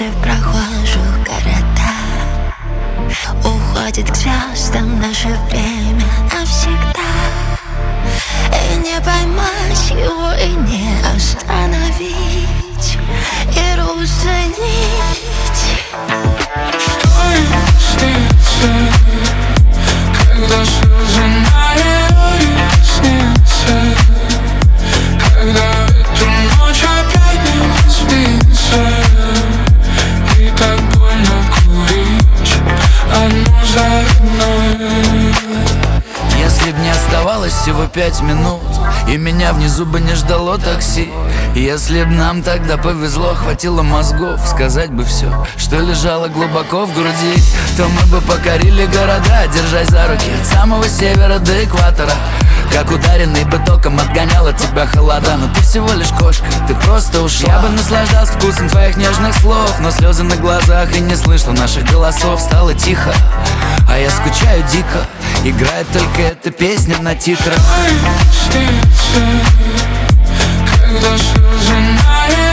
в прохожих города. Уходит к звездам наше время навсегда. И не поймать его, и не остановить, и разоединить. Что ему снится, когда слезы мои снится, когда эту ночь опять не спится, и так больно курить одну за одной. Если б не оставалось всего 5 минут, и меня внизу бы не ждало такси, если б нам тогда повезло, хватило мозгов сказать бы все, что лежало глубоко в груди, то мы бы покорили города, держась за руки от самого севера до экватора. Как ударенный бы током отгонял от тебя холода. Но ты всего лишь кошка, ты просто ушла. Я бы наслаждался вкусом твоих нежных слов, но слезы на глазах и не слышала наших голосов. Стало тихо, а я скучаю дико. Играет только эта песня на титрах. Что ему снится, когда слезы мои